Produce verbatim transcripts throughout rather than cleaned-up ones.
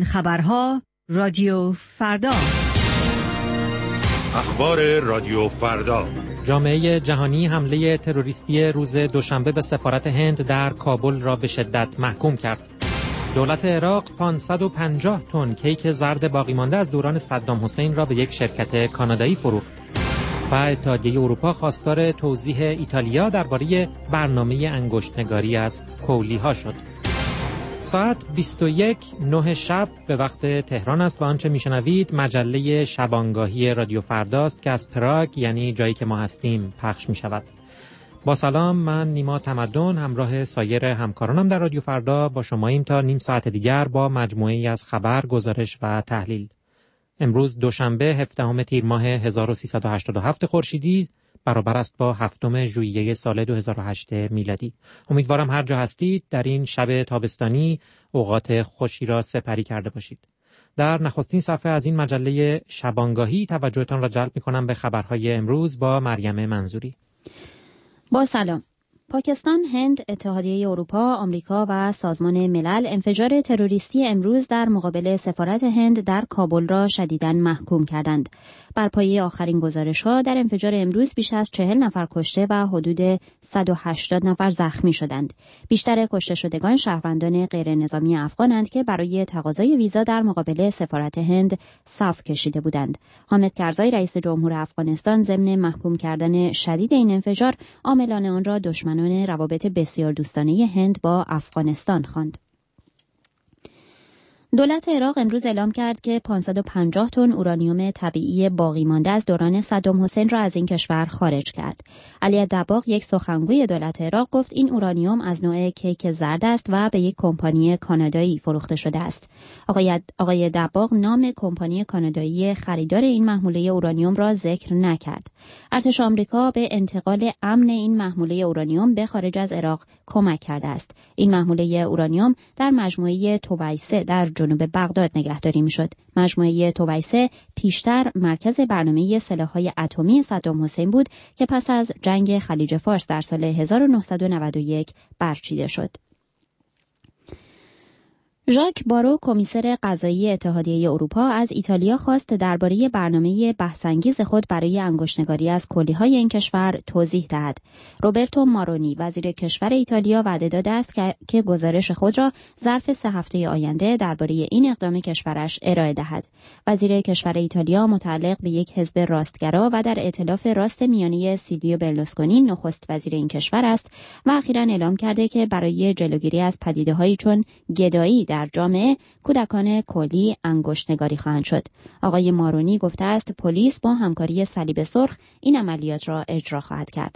خبرها رادیو فردا. اخبار رادیو فردا. جامعه جهانی حمله تروریستی روز دوشنبه به سفارت هند در کابل را به شدت محکوم کرد. دولت عراق پانصد و پنجاه تن کیک زرد باقی مانده از دوران صدام حسین را به یک شرکت کانادایی فروخت. و اتحادیه اروپا خواستار توضیح ایتالیا درباره برنامه انگشت‌نگاری از کولی‌ها شد. ساعت بیست و یک نه شب به وقت تهران است و آنچه میشنوید مجله شبانگاهی رادیو فرداست که از پراگ، یعنی جایی که ما هستیم، پخش می شود. با سلام، من نیما تمدن همراه سایر همکارانم در رادیو فردا با شماییم تا نیم ساعت دیگر با مجموعه‌ای از خبر، گزارش و تحلیل. امروز دوشنبه هفدهم تیر ماه هزار و سیصد و هشتاد و هفت خورشیدی برابر است با هفتم ژوئیه سال دو هزار و هشت میلادی. امیدوارم هر جا هستید در این شب تابستانی اوقات خوشی را سپری کرده باشید. در نخستین صفحه از این مجله شبانگاهی توجهتان را جلب می‌کنم به خبرهای امروز با مریم منظوری. با سلام. پاکستان، هند، اتحادیه اروپا، آمریکا و سازمان ملل انفجار تروریستی امروز در مقابل سفارت هند در کابل را شدیداً محکوم کردند. بر پایه آخرین گزارش‌ها در انفجار امروز بیش از چهل نفر کشته و حدود صد و هشتاد نفر زخمی شدند. بیشتر کشته شدگان شهروندان غیرنظامی افغانند که برای تقاضای ویزا در مقابل سفارت هند صف کشیده بودند. حامد کرزای رئیس جمهور افغانستان ضمن محکوم کردن شدید این انفجار عاملان آن را دشمنان روابط بسیار دوستانه هند با افغانستان خواند. دولت عراق امروز اعلام کرد که پانصد و پنجاه تن اورانیوم طبیعی باقی مانده از دوران صدام حسین را از این کشور خارج کرد. علی دباغ، یک سخنگوی دولت عراق، گفت این اورانیوم از نوع کیک زرد است و به یک کمپانی کانادایی فروخته شده است. آقای آقای دباغ نام کمپانی کانادایی خریدار این محموله اورانیوم را ذکر نکرد. ارتش آمریکا به انتقال امن این محموله اورانیوم به خارج از عراق کمک کرده است. این محموله اورانیوم در مجموعه توبیسه در جنوب بغداد نگهداری می‌شد. مجموعه توبیسه پیشتر مرکز برنامه سلاح‌های اتمی صدام حسین بود که پس از جنگ خلیج فارس در سال هزار و نهصد و نود و یک برچیده شد. ژاک بارو، کمیسر قضایی اتحادیه اروپا، از ایتالیا خواست درباره برنامه بحث‌انگیز خود برای انگشت‌نگاری از کلیه‌های این کشور توضیح دهد. روبرتو مارونی، وزیر کشور ایتالیا، وعده داده است که گزارش خود را ظرف سه هفته آینده درباره این اقدام کشورش ارائه دهد. وزیر کشور ایتالیا متعلق به یک حزب راستگرا و در ائتلاف راست میانه سیلویو برلوسکونی نخست وزیر این کشور است و اخیراً اعلام کرده که برای جلوگیری از پدیده‌هایی چون گدایی در جامعه، کودکان کلی انگشت‌نگاری خواهند شد. آقای مارونی گفته است پلیس با همکاری صلیب سرخ این عملیات را اجرا خواهد کرد.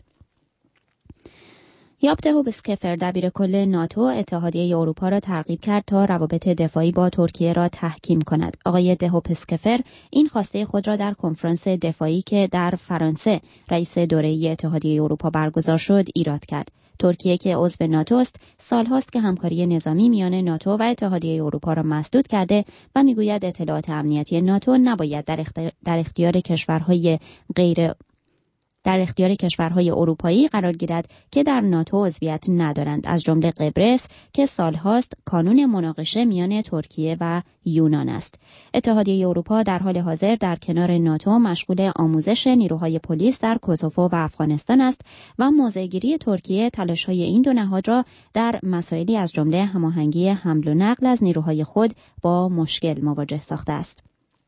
یاب دهوپسکفر، دبیر کل ناتو، اتحادیه اروپا را ترغیب کرد تا روابط دفاعی با ترکیه را تحکیم کند. آقای دهوپسکفر این خواسته خود را در کنفرانس دفاعی که در فرانسه رئیس دوره‌ای اتحادیه اروپا برگزار شد ایراد کرد. ترکیه که عضو ناتو است، سالهاست که همکاری نظامی میان ناتو و اتحادیه اروپا را مسدود کرده و میگوید اطلاعات امنیتی ناتو نباید در اختیار, در اختیار کشورهای غیر در اختیار کشورهای اروپایی قرار گیرد که در ناتو عضویت ندارند، از جمله قبرس که سالهاست کانون مناقشه میان ترکیه و یونان است. اتحادیه اروپا در حال حاضر در کنار ناتو مشغول آموزش نیروهای پلیس در کوسوو و افغانستان است و موضع‌گیری ترکیه تلاش‌های این دو نهاد را در مسائلی از جمله هماهنگی حمل و نقل از نیروهای خود با مشکل مواجه ساخته است.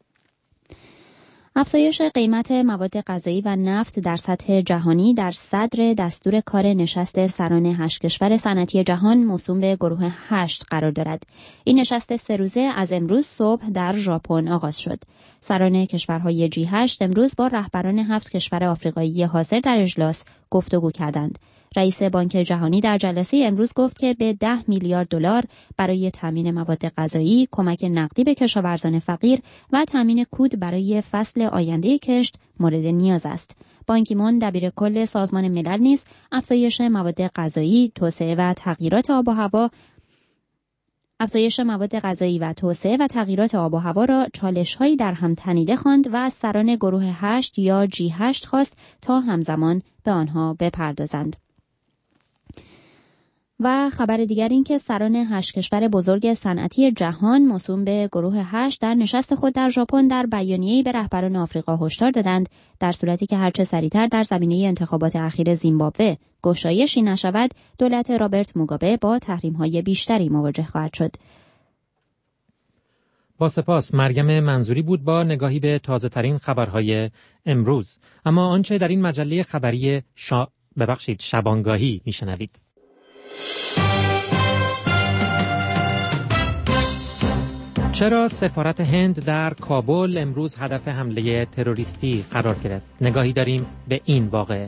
افزایش قیمت مواد غذایی و نفت در سطح جهانی در صدر دستور کار نشست سران هشت کشور صنعتی جهان موسوم به گروه هشت قرار دارد. این نشست سه روزه از امروز صبح در ژاپن آغاز شد. سران کشورهای جی هشت امروز با رهبران هفت کشور آفریقایی حاضر در اجلاس گفتگو کردند. رئیس بانک جهانی در جلسه امروز گفت که به ده میلیارد دلار برای تامین مواد غذایی، کمک نقدی به کشاورزان فقیر و تامین کود برای فصل آینده کشت مورد نیاز است. بان کی مون، دبیر کل سازمان ملل، نیز افزایش مواد غذایی، توسعه و تغییرات آب و هوا افزایش مواد غذایی و توسعه و تغییرات آب و هوا را چالش‌هایی در هم تنیده خواند و از سران گروه هشت یا جی هشت خواست تا همزمان به آنها بپردازند. و خبر دیگر این که سران هشت کشور بزرگ صنعتی جهان موسوم به گروه هشت در نشست خود در ژاپن در بیانیه‌ای به رهبران آفریقا هشدار دادند در صورتی که هرچه سریعتر در زمینه انتخابات اخیر زیمبابوه گشایشی نشود، دولت رابرت موگابه با تحریم‌های بیشتری مواجه خواهد شد. با سپاس. مریم منظوری بود با نگاهی به تازه‌ترین خبرهای امروز. اما آنچه در این مجله خبری شا... ببخشید شبانگاهی میشنوید. چرا سفارت هند در کابل امروز هدف حمله تروریستی قرار گرفت؟ نگاهی داریم به این واقعه.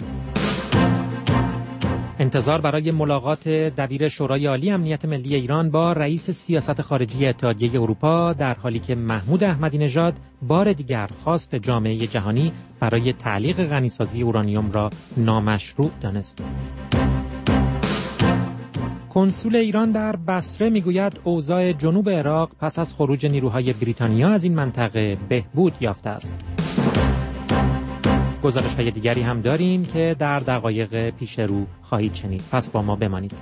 انتظار برای ملاقات دبیر شورای عالی امنیت ملی ایران با رئیس سیاست خارجی اتحادیه اروپا در حالی که محمود احمدی نژاد بار دیگر خواست جامعه جهانی برای تعلیق غنیسازی اورانیوم را نامشروع دانست. کنسول ایران در بصره میگوید اوضاع جنوب عراق پس از خروج نیروهای بریتانیا از این منطقه بهبود یافته است. گزارش‌های دیگری هم داریم که در دقایق پیش رو خواهید شنید. پس با ما بمانید.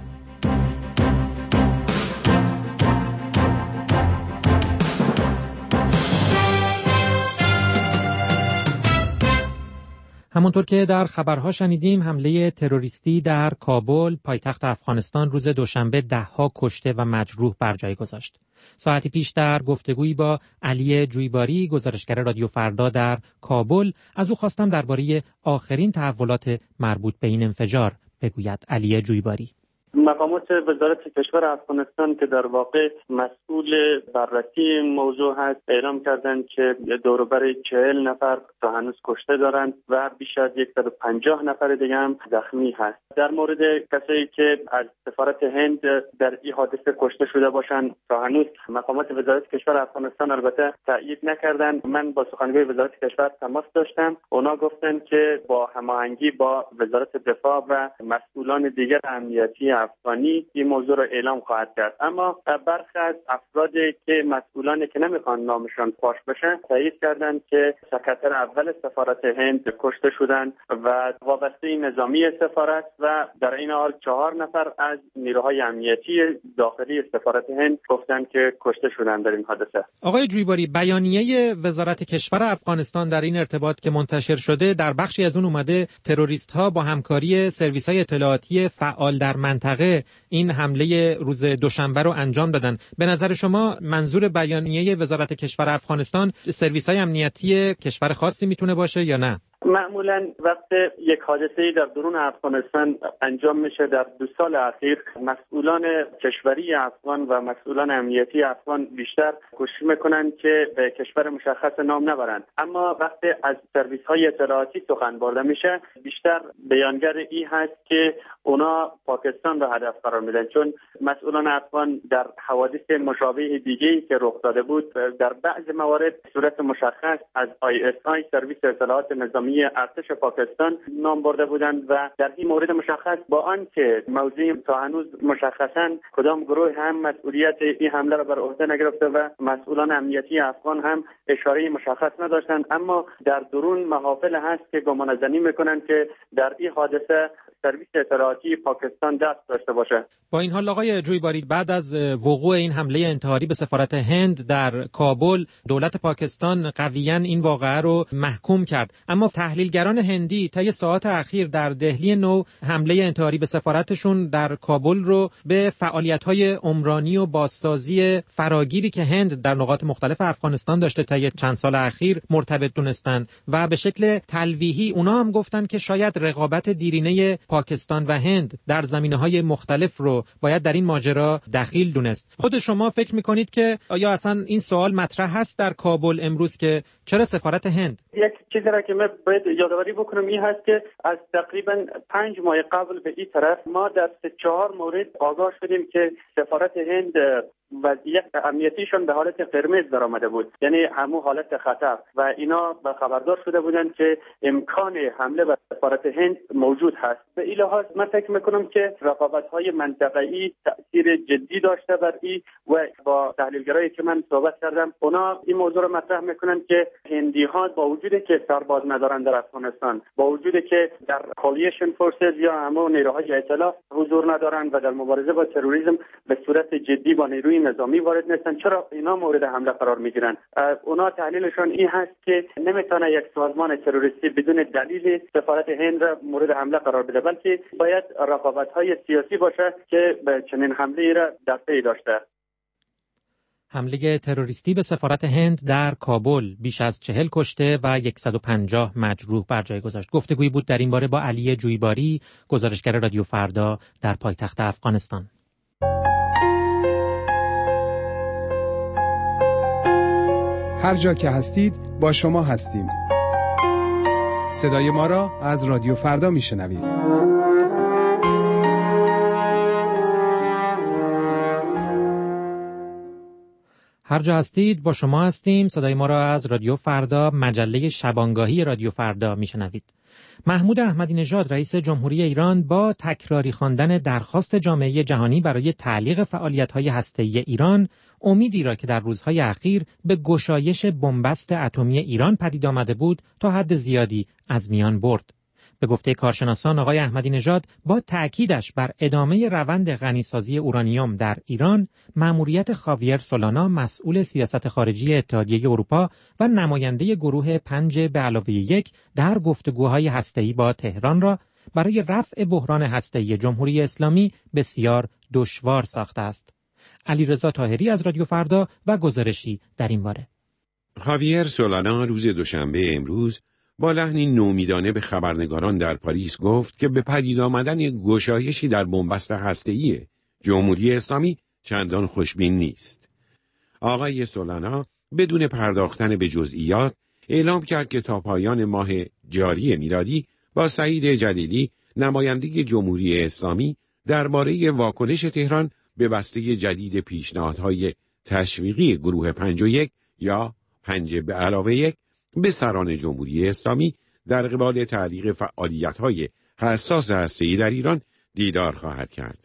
همونطور که در خبرها شنیدیم، حمله تروریستی در کابل پایتخت افغانستان روز دوشنبه ده‌ها کشته و مجروح بر جای گذاشت. ساعتی پیش در گفتگویی با علی جویباری، گزارشگر رادیو فردا در کابل، از او خواستم درباره آخرین تحولات مربوط به این انفجار بگوید. علی جویباری: مقامات وزارت کشور افغانستان که در واقع مسئول بررسی این موضوع هست اعلام کردند که دور و بر چهل نفر تا هنوز کشته دارند و بیش از صد و پنجاه نفر دیگه هم زخمی هست. در مورد کسایی که از سفارت هند در این حادثه کشته شده باشند تا هنوز مقامات وزارت کشور افغانستان البته تایید نکردند. من با سخنگوی وزارت کشور تماس داشتم. اونا گفتند که با هماهنگی با وزارت دفاع و مسئولان دیگر امنیتی افغانی این موضوع را اعلام خواهد کرد. اما برخی از افرادی که مسئولانی که نمیخوان نامشان فاش بشه تایید کردند که سکرتر اول سفارت هند کشته شدند و وابسته نظامی سفارت و در این حال چهار نفر از نیروهای امنیتی داخلی سفارت هند گفتند که کشته شدند در این حادثه. آقای جویباری، بیانیه وزارت کشور افغانستان در این ارتباط که منتشر شده، در بخشی از اون اومده تروریست ها با همکاری سرویس های اطلاعاتی فعال در منطقه این حمله روز دوشنبه رو انجام دادن. به نظر شما منظور بیانیه وزارت کشور افغانستان سرویس های امنیتی کشور خاصی میتونه باشه یا نه؟ معمولا وقت یک حادثه‌ای در درون افغانستان انجام میشه در دو سال اخیر مسئولان کشوری افغان و مسئولان امنیتی افغان بیشتر کوشش میکنن که به کشور مشخص نام نبرند، اما وقت از سرویس های اطلاعاتی سخن برده میشه بیشتر بیانگر این هست که اونا پاکستان را هدف قرار میدن، چون مسئولان افغان در حوادث مشابه دیگه‌ای که رخ داده بود در بعض موارد صورت مشخص از آی اس آی سرویس اطلاعات نظامی ارتش پاکستان نام برده بودند و در این مورد مشخص با آنکه موضوع تا هنوز مشخصاً کدام گروه هم مسئولیت این حمله را بر عهده نگرفته و مسئولان امنیتی افغان هم اشاره مشخص نداشتند، اما در درون محافل هست که گمانه‌زنی میکنند که در این حادثه سرویس اطلاعاتی پاکستان دست داشته باشه. با این حال آقای جویباری، بعد از وقوع این حمله انتحاری به سفارت هند در کابل، دولت پاکستان قویاً این واقعه رو محکوم کرد، اما تحلیلگران هندی طی ساعات اخیر در دهلی نو حمله انتحاری به سفارتشون در کابل رو به فعالیت‌های عمرانی و بازسازی فراگیری که هند در نقاط مختلف افغانستان داشته طی چند سال اخیر مرتبط دونستن و به شکل تلویحی اونا هم گفتن که شاید رقابت دیرینه پاکستان و هند در زمینه‌های مختلف رو باید در این ماجرا دخیل دونست. خود شما فکر می‌کنید که آیا اصلا این سوال مطرح هست در کابل امروز که چرا سفارت هند؟ یک چیزی را که من باید یادآوری بکنم این هست که از تقریبا پنج ماه قبل به این طرف ما در سه چهار مورد آگاه شدیم که سفارت هند وضعیت امنیتیشون به حالت قرمز در آمده بود، یعنی همون حالت خطر و اینا به خبردار شده بودند که امکان حمله به سفارت هند موجود هست. به این لحاظ من فکر میکنم که رقابت‌های منطقه‌ای تأثیر جدی داشته بر این و با تحلیلگرایی که من صحبت کردم اونا این موضوع رو مطرح میکنن که هندی‌ها با وجود وجودی که سرباز ندارن در افغانستان، با وجودی که در کالیشن فورسز یا همون نیروهای ائتلاف حضور ندارن و در مبارزه با تروریسم به صورت جدی با نیروی نظامی وارد نیستن، چرا اینا مورد حمله قرار میگیرن؟ اونا تحلیلشون این هست که نمیتونه یک سازمان تروریستی بدون دلیل سفارت هند را مورد حمله قرار بده، بلکه باید رقابت‌های سیاسی باشه که به چنین حمله را دفعه داشته. حمله تروریستی به سفارت هند در کابل بیش از چهل کشته و صد و پنجاه مجروح بر جای گذاشت. گفتگویی بود در این باره با علی جویباری، گزارشگر رادیو فردا در پایتخت افغانستان. هر جا که هستید با شما هستیم. صدای ما را از رادیو فردا میشنوید. هر جا هستید با شما هستیم. صدای ما را از رادیو فردا، مجله شبانگاهی رادیو فردا میشنوید. محمود احمدی نژاد رئیس جمهوری ایران با تکراری خواندن درخواست جامعه جهانی برای تعلیق فعالیت‌های هسته‌ای ایران، امیدی را که در روزهای اخیر به گشایش بنبست اتمی ایران پدید آمده بود تا حد زیادی از میان برد. به گفته کارشناسان، آقای احمدی نژاد با تأکیدش بر ادامه روند غنیسازی اورانیوم در ایران، مأموریت خاویر سولانا مسئول سیاست خارجی اتحادیه اروپا و نماینده گروه پنج به علاوه یک در گفتگوهای هسته‌ای با تهران را برای رفع بحران هسته‌ای جمهوری اسلامی بسیار دشوار ساخته است. علیرضا طاهری از رادیو فردا و گزارشی در این باره. خاویر سولانا روز دوشنبه امروز با لحنی نومیدانه به خبرنگاران در پاریس گفت که به پدید آمدن گشایشی در بنبست هسته‌ای جمهوری اسلامی چندان خوشبین نیست. آقای سولانا بدون پرداختن به جزئیات اعلام کرد که تا پایان ماه جاری میلادی با سعید جلیلی، نماینده جمهوری اسلامی، درباره واکنش تهران به بسته جدید پیشنهادهای تشویقی گروه پنج و یک یا پنج به علاوه یک به سران جمهوری اسلامی در قبال تعلیق فعالیت‌های حساس هسته‌ای در ایران دیدار خواهد کرد.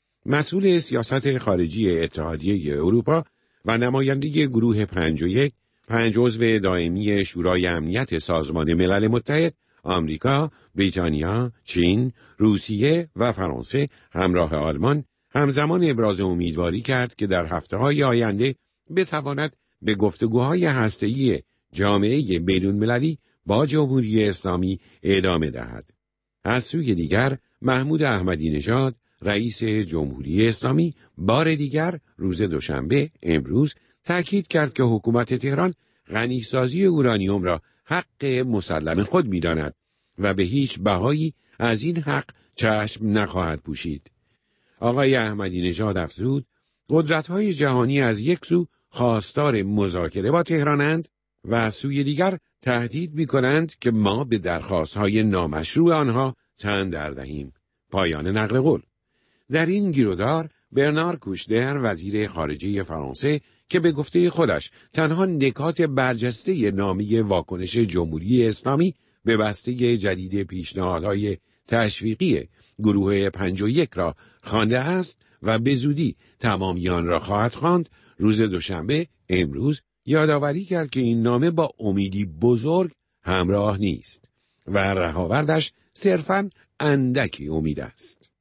مسئول سیاست خارجی اتحادیه اروپا و نماینده گروه پنج و یک، پنج عضو دائمی شورای امنیت سازمان ملل متحد، آمریکا، بریتانیا، چین، روسیه و فرانسه همراه آلمان همزمان ابراز امیدواری کرد که در هفته‌های آینده بتواند به گفتگوهای هسته‌ای جامعه بین‌المللی با جمهوری اسلامی ادامه دهد. از سوی دیگر، محمود احمدی نژاد رئیس جمهوری اسلامی بار دیگر روز دوشنبه امروز تأکید کرد که حکومت تهران غنیسازی اورانیوم را حق مسلم خود می‌داند و به هیچ بهایی از این حق چشم نخواهد پوشید. آقای احمدی نژاد افزود قدرت‌های جهانی از یک سو خواستار مذاکره با تهرانند و از سوی دیگر تهدید می‌کنند که ما به درخواست‌های نامشروع آنها تن در دهیم. پایان نقل قول. در این گیرودار برنار کوشنر وزیر خارجه فرانسه که به گفته خودش تنها نکات برجسته نامه واکنش جمهوری اسلامی به بسته جدید پیشنهادهای تشویقی گروه پنج و یک را خوانده است و به زودی تمامی آن را خواهد خواند، روز دوشنبه امروز یادآوری کرد که این نامه با امیدی بزرگ همراه نیست و رهاوردش صرفاً اندکی امید است.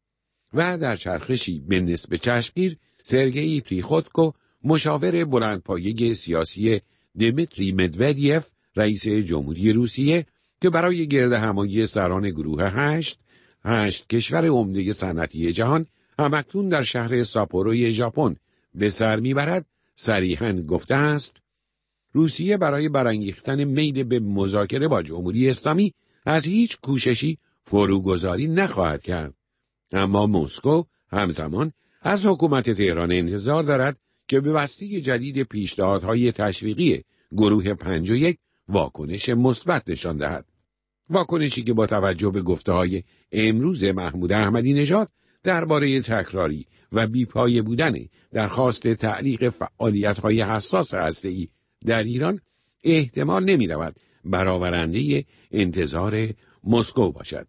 و در چرخشی به نسب چشمگیر، سرگئی پریخوتکو مشاور بلندپایه سیاسی دمیتری مدودیف رئیس جمهوری روسیه که برای گرد همایی سران گروه هشت هشت کشور عمده صنعتی جهان همکنون در شهر ساپوروی ژاپن به سر میبرد، صریحاً گفته است روسیه برای برانگیختن میل به مذاکره با جمهوری اسلامی از هیچ کوششی فروگذاری نخواهد کرد، اما مسکو همزمان از حکومت تهران انتظار دارد که به بسته جدید پیشنهادهای تشویقی گروه پنج و یک واکنش مثبت نشان دهد. واکنشی که با توجه به گفته‌های امروز محمود احمدی نژاد درباره تکراری و بی‌پایه بودن درخواست تعلیق فعالیت‌های حساس هسته‌ای در ایران احتمال نمی‌رود برآورنده انتظار مسکو باشد.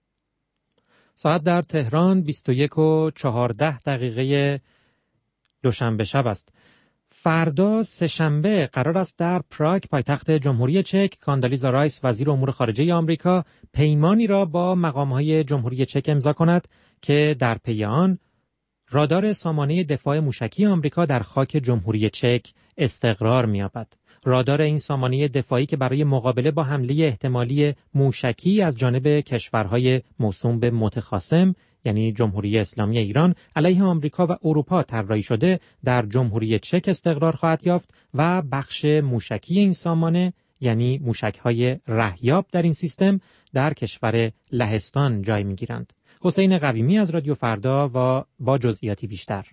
ساعت در تهران بیست و یک و چهارده دقیقه دوشنبه شب است. فردا سه‌شنبه قرار است در پراگ پایتخت جمهوری چک کاندالیزا رایس وزیر امور خارجه آمریکا پیمانی را با مقام‌های جمهوری چک امضا کند که در پی آن رادار سامانه دفاع موشکی آمریکا در خاک جمهوری چک استقرار می‌یابد. رادار این سامانه دفاعی که برای مقابله با حمله احتمالی موشکی از جانب کشورهای موسوم به متخاصم یعنی جمهوری اسلامی ایران علیه آمریکا و اروپا طراحی شده در جمهوری چک استقرار خواهد یافت و بخش موشکی این سامانه یعنی موشک‌های رهیاب در این سیستم در کشور لهستان جای می‌گیرند. حسین قویمی از رادیو فردا و با جزئیاتی بیشتر.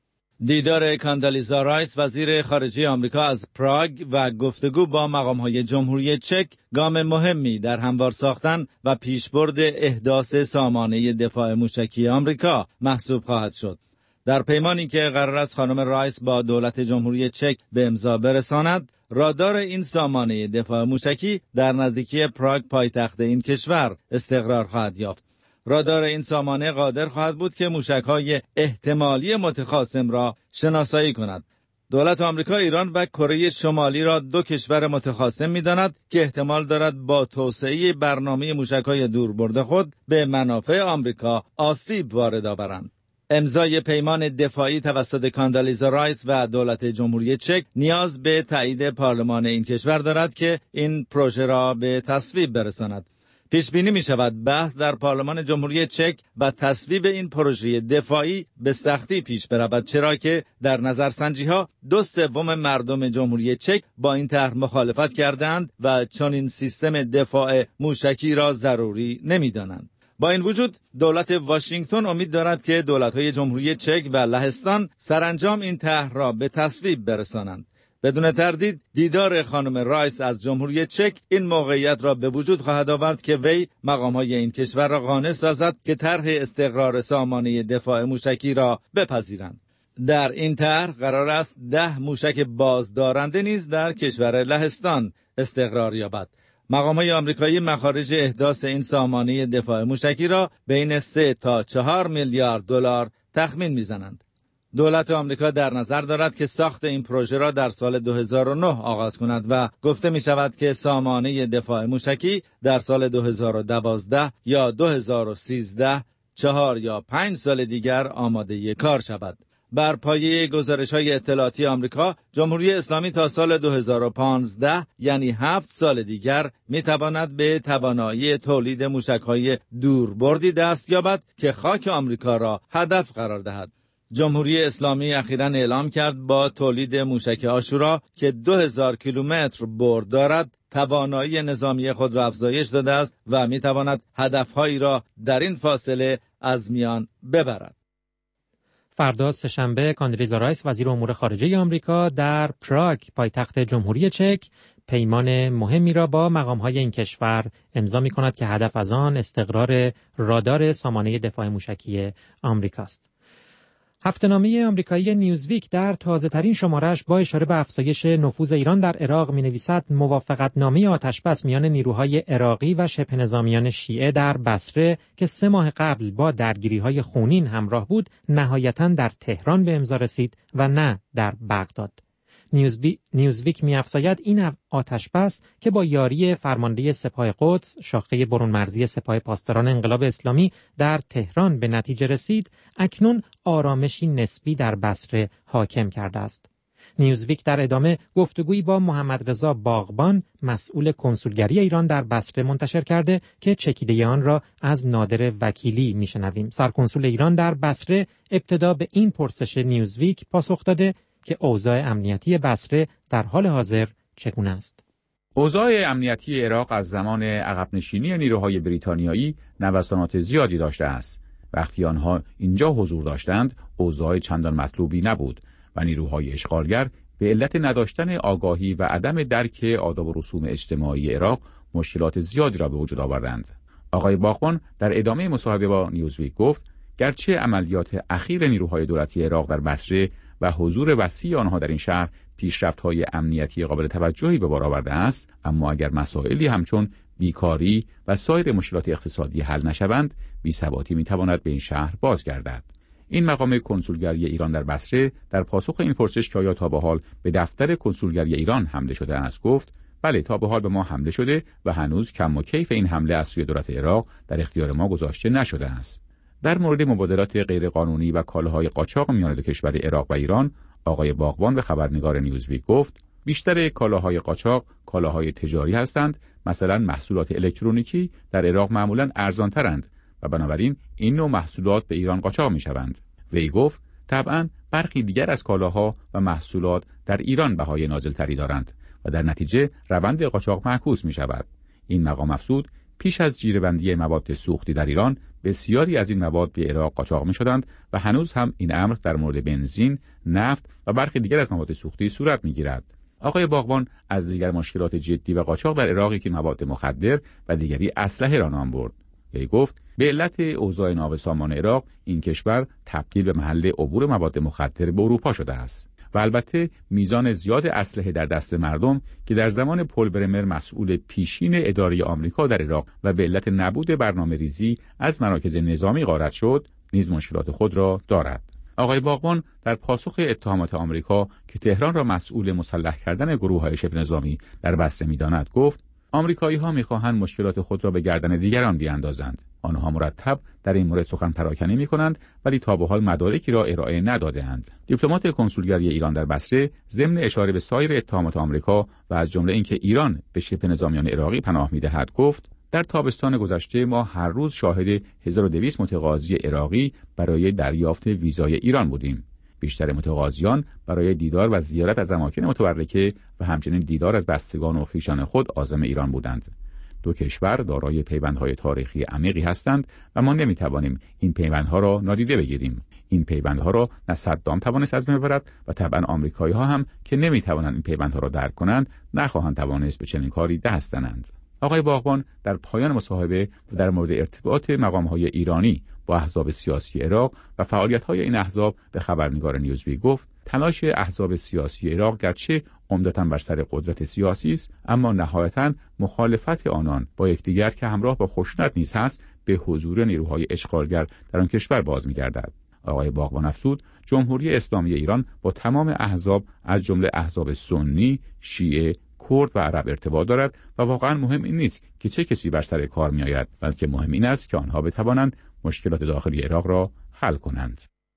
دیدار کاندالیزا رایس وزیر خارجه آمریکا از پراگ و گفتگو با مقام‌های جمهوری چک گام مهمی در هموار ساختن و پیشبرد احداث سامانه دفاع موشکی آمریکا محسوب خواهد شد. در پیمانی که قرار است خانم رایس با دولت جمهوری چک به امضا برساند، رادار این سامانه دفاع موشکی در نزدیکی پراگ پایتخت این کشور استقرار خواهد یافت. رادار این سامانه قادر خواهد بود که موشک‌های احتمالی متخاصم را شناسایی کند. دولت آمریکا ایران و کره شمالی را دو کشور متخاصم می‌داند که احتمال دارد با توسعه برنامه موشک‌های دوربرد خود به منافع آمریکا آسیب وارد آورند. امضای پیمان دفاعی توسط کاندالیزا رایس و دولت جمهوری چک نیاز به تایید پارلمان این کشور دارد که این پروژه را به تصویب برساند. پیش بینی می شود بحث در پارلمان جمهوری چک و تصویب این پروژه دفاعی به سختی پیش برود، چرا که در نظرسنجی ها دو سوم مردم جمهوری چک با این طرح مخالفت کردند و چنین سیستم دفاع موشکی را ضروری نمی دانند. با این وجود دولت واشنگتن امید دارد که دولت‌های جمهوری چک و لهستان سرانجام این طرح را به تصویب برسانند. بدون تردید دیدار خانم رایس از جمهوری چک این موقعیت را به وجود خواهد آورد که وی مقام‌های این کشور را قانع سازد که طرح استقرار سامانه دفاع موشکی را بپذیرند. در این طرح قرار است ده موشک بازدارنده نیز در کشور لهستان استقرار یابد. مقام‌های آمریکایی مخارج احداث این سامانه دفاع موشکی را بین سه تا چهار میلیارد دلار تخمین می‌زنند. دولت آمریکا در نظر دارد که ساخت این پروژه را در سال دو هزار و نه آغاز کند و گفته می شود که سامانه دفاع موشکی در سال دو هزار و دوازده یا دو هزار و سیزده چهار یا پنج سال دیگر آماده کار شود. بر پایه گزارش‌های اطلاعاتی آمریکا، جمهوری اسلامی تا سال دو هزار و پانزده یعنی هفت سال دیگر می‌تواند به توانایی تولید موشک‌های دوربردی دست یابد که خاک آمریکا را هدف قرار دهد. جمهوری اسلامی اخیراً اعلام کرد با تولید موشک عاشورا که دو هزار کیلومتر برد دارد، توانایی نظامی خود را افزایش داده است و می‌تواند هدف‌هایی را در این فاصله از میان ببرد. فردا سه‌شنبه کاندالیزا رایس وزیر امور خارجه آمریکا در پراگ پایتخت جمهوری چک پیمان مهمی را با مقام‌های این کشور امضا می‌کند که هدف از آن استقرار رادار سامانه دفاع موشکی آمریکاست. هفته‌نامه آمریکایی نیوزویک در تازه‌ترین شماره‌اش با اشاره به افزایش نفوذ ایران در عراق می‌نویسد موافقتنامه آتشبس میان نیروهای عراقی و شبه نظامیان شیعه در بصره که سه ماه قبل با درگیری‌های خونین همراه بود، نهایتاً در تهران به امضا رسید و نه در بغداد. نیوزبی... نیوزویک می‌افزاید این آتشبس که با یاری فرمانده سپاه قدس شاخه برون مرزی سپاه پاسداران انقلاب اسلامی در تهران به نتیجه رسید، اکنون آرامشی نسبی در بصره حاکم کرده است. نیوزویک در ادامه گفتگویی با محمد رضا باغبان مسئول کنسولگری ایران در بصره منتشر کرده که چکیده آن را از نادر وکیلی میشنویم. سرکنسول ایران در بصره ابتدا به این پرسش نیوزویک پاسخ داده که اوضاع امنیتی بصره در حال حاضر چگونه است؟ اوضاع امنیتی عراق از زمان عقب نشینی نیروهای بریتانیایی نوسانات زیادی داشته است. وقتی آنها اینجا حضور داشتند، اوضاع چندان مطلوبی نبود و نیروهای اشغالگر به علت نداشتن آگاهی و عدم درک آداب و رسوم اجتماعی عراق مشکلات زیادی را به وجود آوردند. آقای باغبان در ادامه مصاحبه با نیوزویک گفت گرچه عملیات اخیر نیروهای دولتی عراق در بصره و حضور وسیع آنها در این شهر پیشرفت‌های امنیتی قابل توجهی به بار آورده است، اما اگر مسائلی همچون بیکاری و سایر مشکلات اقتصادی حل نشوند، بی‌ثباتی می‌تواند به این شهر بازگردد. این مقام کنسولگری ایران در بصره در پاسخ این پرسش که آیا تا به حال به دفتر کنسولگری ایران حمله شده است گفت بله، تا به حال به ما حمله شده و هنوز کم و کیف این حمله از سوی دولت عراق در اختیار ما گذاشته نشده است. در مورد مبادلات غیرقانونی و کالاهای قاچاق میان دو کشور عراق و ایران، آقای باغبان به خبرنگار نیوزویک گفت بیشتر کالاهای قاچاق کالاهای تجاری هستند، مثلا محصولات الکترونیکی در عراق معمولاً ارزان‌ترند و بنابراین این نوع محصولات به ایران قاچاق می‌شوند. وی گفت طبعاً برخی دیگر از کالاها و محصولات در ایران بهای نازل‌تری دارند و در نتیجه روند قاچاق معکوس می‌شود. این مقام افزود پیش از جیره‌بندی مواد سوختی در ایران بسیاری از این مواد به عراق قاچاق می‌شدند و هنوز هم این امر در مورد بنزین، نفت و برخی دیگر از مواد سوختی صورت می‌گیرد. آقای باغبان از دیگر مشکلات جدی و قاچاق در عراق که مواد مخدر و دیگری اسلحه را نام برد. وی گفت به علت اوضاع نابسامان عراق این کشور تبدیل به محل عبور مواد مخدر به اروپا شده است و البته میزان زیاد اسلحه در دست مردم که در زمان پل برمر مسئول پیشین اداره آمریکا در عراق و به علت نبود برنامه‌ریزی از مراکز نظامی غارت شد نیز مشکلات خود را دارد. آقای باغبان در پاسخ اتهامات آمریکا که تهران را مسئول مسلح کردن گروه‌های شبه نظامی در بصره می‌داند گفت آمریکایی‌ها می‌خواهند مشکلات خود را به گردن دیگران بیاندازند. آنها مرتب در این مورد سخن پراکنی می‌کنند ولی تا به حال مدارکی را ارائه نداده‌اند. دیپلمات کنسولگری ایران در بصره ضمن اشاره به سایر اتهامات آمریکا و از جمله اینکه ایران به شبه نظامیان عراقی پناه می‌دهد گفت در تابستان گذشته ما هر روز شاهد هزار و دویست متقاضی عراقی برای دریافت ویزای ایران بودیم. بیشتر متقاضیان برای دیدار و زیارت از اماکن متبرکه و همچنین دیدار از بستگان و خویشان خود عازم ایران بودند. دو کشور دارای پیوندهای تاریخی عمیقی هستند و ما نمیتوانیم این پیوندها را نادیده بگیریم. این پیوندها را نه صدام توانست از بین ببرد و طبعا آمریکایی‌ها هم که نمیتوانند این پیوندها را درک کنند نخواهند توانست به چنین کاری دست زنند. آقای باغبان در پایان مصاحبه و در مورد ارتباط مقام‌های ایرانی با احزاب سیاسی عراق و فعالیت‌های این احزاب به خبرنگار نیوزویک گفت تلاش احزاب سیاسی عراق گرچه عمدتاً بر سر قدرت سیاسی است اما نهایتاً مخالفت آنان با یکدیگر که همراه با خشونت نیز هست به حضور نیروهای اشغالگر در آن کشور باز می‌گردد. آقای باغبان افزود جمهوری اسلامی ایران با تمام احزاب از جمله احزاب سنی، شیعه، کرد و عرب ارتباط دارد و واقعا مهم این نیست که چه کسی بر سر کار می آید بلکه مهم این است که آنها بتوانند مشکلات داخلی عراق را حل کنند.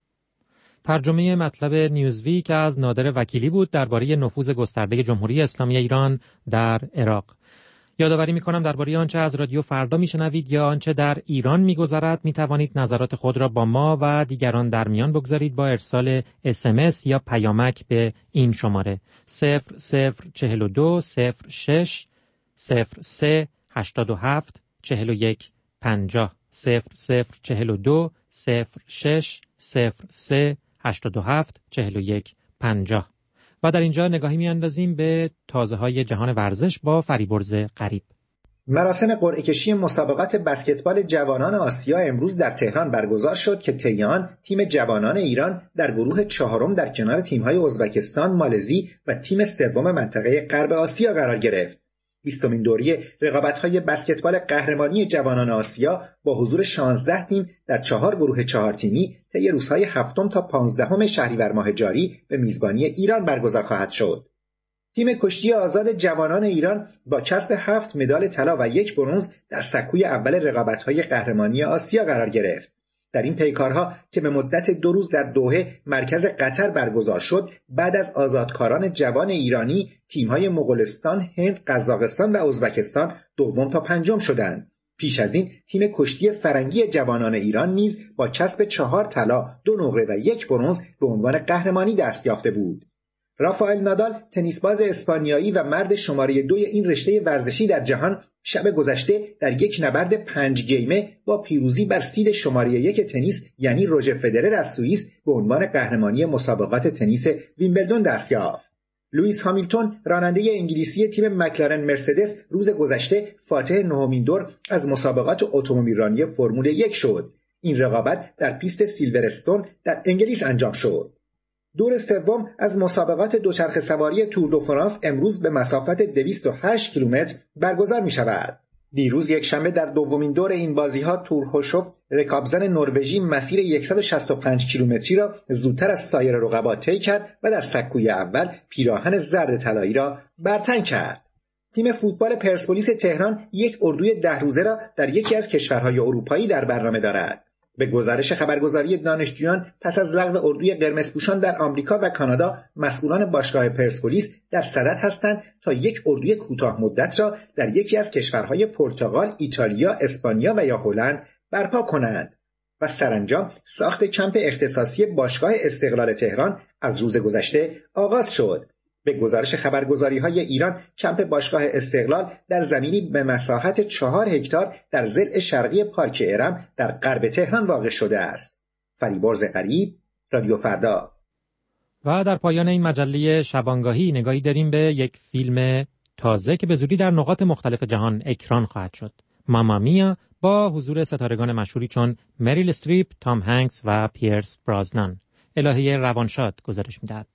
ترجمه مطلب نیوزویک از نادر وکیلی بود درباره نفوذ گسترده جمهوری اسلامی ایران در عراق. یادآوری می‌کنم درباره آنچه از رادیو فردا میشنوید یا آنچه در ایران می‌گذرد می‌توانید نظرات خود را با ما و دیگران در میان بگذارید با ارسال اس ام اس یا پیامک به این شماره صفر صفر چهل و دو صفر شش صفر سه هشتاد و هفت چهل و یک پنجاه صفر صفر چهل و دو صفر شش صفر سه هشتاد و هفت چهل و یک پنجاه. و در اینجا نگاهی میاندازیم به تازه‌های جهان ورزش با فریبرز قریب. مراسم قرعه کشی مسابقات بسکتبال جوانان آسیا امروز در تهران برگزار شد که طی آن تیم جوانان ایران در گروه چهارم در کنار تیم‌های ازبکستان، مالزی و تیم سوم منطقه غرب آسیا قرار گرفت. بیستمین دوره رقابت‌های بسکتبال قهرمانی جوانان آسیا با حضور شانزده تیم در چهار گروه چهار تیمی طی روزهای هفتم تا پانزدهم شهریور ماه جاری به میزبانی ایران برگزار خواهد شد. تیم کشتی آزاد جوانان ایران با کسب هفت مدال طلا و یک برنز در سکوی اول رقابت‌های قهرمانی آسیا قرار گرفت. در این پیکارها که به مدت دو روز در دوحه مرکز قطر برگزار شد، بعد از آزادکاران جوان ایرانی، تیم‌های مغولستان، هند، قزاقستان و ازبکستان دوم تا پنجم شدند. پیش از این تیم کشتی فرنگی جوانان ایران نیز با کسب چهار طلا، دو نقره و یک برنز به عنوان قهرمانی دست یافته بود. رافائل نادال، تنیسباز اسپانیایی و مرد شماره دوی این رشته ورزشی در جهان، شب گذشته در یک نبرد پنج گیمه با پیروزی بر سید شماره یک تنیس یعنی روژر فدرر از سوئیس به عنوان قهرمانی مسابقات تنیس ویمبلدون دست یافت. لوئیس هامیلتون، راننده انگلیسی تیم مکلارن مرسدس، روز گذشته فاتح نهمین دور از مسابقات اتومبیلرانی فرمول یک شد. این رقابت در پیست سیلورستون در انگلیس انجام شد. دور سوم از مسابقات دوچرخه سواری تور دو فرانس امروز به مسافت دویست و هشت کیلومتر برگزار می شود. دیروز یکشنبه در دومین دور این بازی‌ها تورهوشوف رکابزن نروژی مسیر صد و شصت و پنج کیلومتری را زودتر از سایر رقبا طی کرد و در سکوی اول پیراهن زرد طلایی را برتن کرد. تیم فوتبال پرسپولیس تهران یک اردوی ده روزه را در یکی از کشورهای اروپایی در برنامه دارد. به گزارش خبرگزاری دانشجویان پس از لغو اردوی قرمزپوشان در آمریکا و کانادا، مسئولان باشگاه پرسپولیس در صدد هستند تا یک اردوی کوتاه مدت را در یکی از کشورهای پرتغال، ایتالیا، اسپانیا و یا هلند برپا کنند و سرانجام ساخت کمپ اختصاصی باشگاه استقلال تهران از روز گذشته آغاز شد. به گزارش خبرگزاری‌های ایران، کمپ باشگاه استقلال در زمینی به مساحت چهار هکتار در ضلع شرقی پارک ارم در غرب تهران واقع شده است. فریبرز غریب، رادیو فردا. و در پایان این مجله شبانگاهی نگاهی داریم به یک فیلم تازه که به زودی در نقاط مختلف جهان اکران خواهد شد. ماما میا با حضور ستارگان مشهوری چون مریل استریپ، تام هنگس و پیرس برازنان. الهه روانشاد گزارش می‌دهد.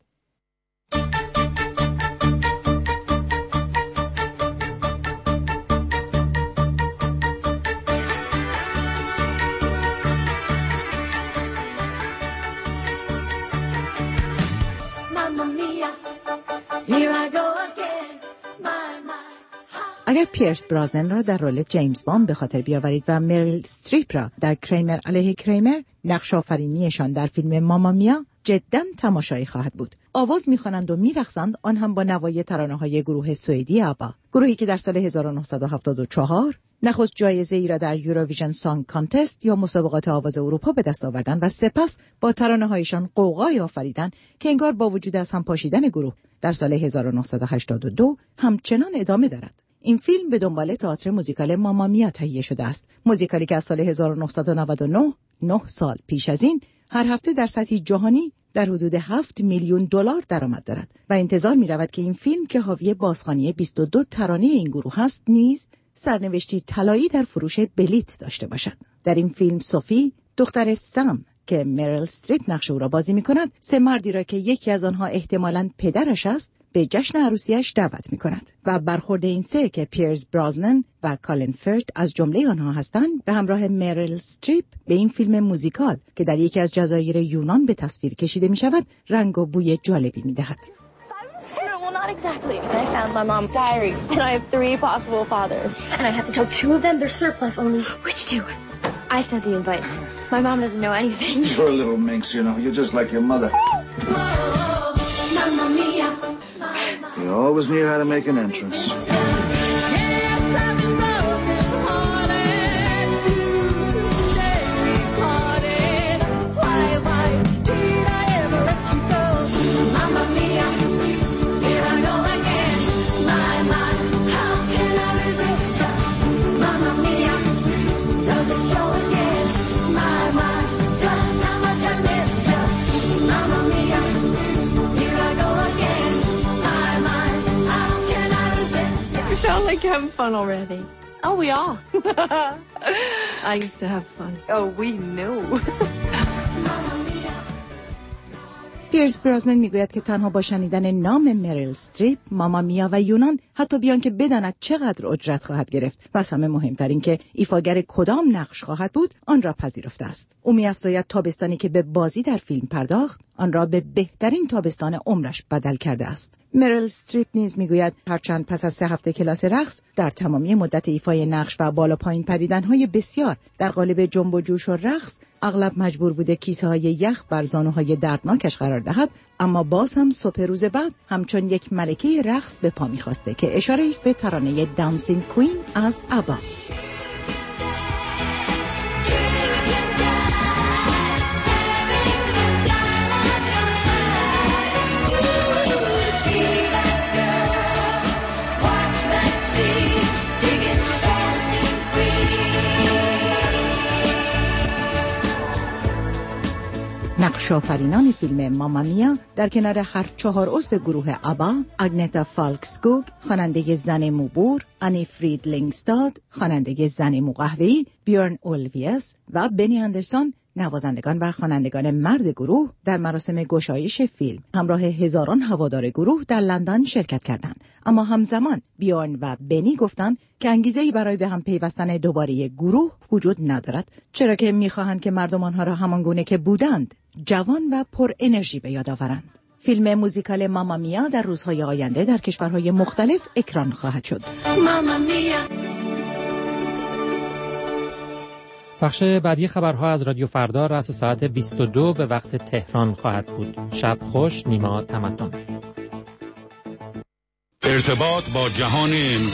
اگر پیرس برازنن را در رول جیمز باند به خاطر بیاورید و مریل استریپ را در کریمر علیه کریمر، نقش آفرینیشان در فیلم ماما میا جداً تماشایی خواهد بود. آواز می‌خوانند و می‌رقصند، آن هم با نوای ترانه‌های گروه سوئدی آبا، گروهی که در سال هزار و نهصد و هفتاد و چهار نخست جایزه ای را در یوروویژن سانگ کانتست یا مسابقات آواز اروپا به دست آوردند و سپس با ترانه‌هایشان قوقایی آفریدند که انگار با وجود از هم پاشیدن گروه در سال هزار و نهصد و هشتاد و دو همچنان ادامه دارد. این فیلم به دنبال تئاتر موزیکال ماما میا تهیه شده است. موزیکالی که از سال هزار و نهصد و نود و نه، نه سال پیش از این، هر هفته در سطح جهانی در حدود هفت میلیون دلار درآمد دارد و انتظار می رود که این فیلم که حاوی بازخوانی بیست و دو ترانه این گروه است نیز سرنوشتی طلایی در فروش بلیت داشته باشد. در این فیلم صوفی، دختر سم که مریل استریپ نقش او را بازی می کند، سه مردی را که یکی از آنها احتمالاً پدرش است به جشن عروسیش دعوت می کند و برخورد این سه که پیرس برازنن و کالین فرت از جمله آنها هستند به همراه مریل استریپ به این فیلم موزیکال که در یکی از جزایر یونان به تصویر کشیده می شود رنگ و بوی جالبی می دهد. Well, not exactly. I found my mom's diary, and I have three possible fathers. And I have to tell two of them they're surplus only. Which two? I sent the invites. My mom doesn't know anything. You're a little minx, you know. You're just like your mother. Mamma mia. You always knew how to make an entrance. Like having fun already. Oh, we are. I used to have fun. Oh, we knew. پیرس برازنن میگوید که تنها با شنیدن نام مریل استریپ، ماما میا و یونان، حتی بیان که بداند چقدر اجرت خواهد گرفت و از همه مهمتر این که ایفاگر کدام نقش خواهد بود، آن را پذیرفته است. او می‌افزاید تابستانی که به بازی در فیلم پرداخت، آن را به بهترین تابستان عمرش بدل کرده است. مریل استریپ نیز میگوید هرچند پس از سه هفته کلاس رقص در تمامی مدت ایفای نقش و بالا پایین پریدن‌های بسیار در قالب جنب و جوش و رقص اغلب مجبور بوده کیسه‌های یخ بر زانوهای دردناکش قرار دهد، اما باز هم صبح روز بعد همچون یک ملکه رقص به پا می‌خواسته که اشاره است به ترانه دانسینگ کوین از آبا. نقش آفرینان فیلم ماما میا در کنار هر چهار عضو گروه آبا، آگنتا فالکسگوگ خواننده زن موبور، آنی فریدلینگستاد خواننده زن موقهوه‌ای، بیورن اولویس و بنی اندرسون نوازندگان و خوانندگان مرد گروه در مراسم گشایش فیلم همراه هزاران هوادار گروه در لندن شرکت کردند. اما همزمان بیورن و بنی گفتند که انگیزه‌ای برای به هم پیوستن دوباره گروه وجود ندارد، چرا که می‌خواهند که مردم آنها را همان گونه که بودند جوان و پر انرژی به یاد آورند. فیلم موزیکال ماما میا در روزهای آینده در کشورهای مختلف اکران خواهد شد. ماما میا. بخش بعدی خبرها از رادیو فردا رأس ساعت بیست و دو به وقت تهران خواهد بود. شب خوش. نیما تمدن. ارتباط با جهان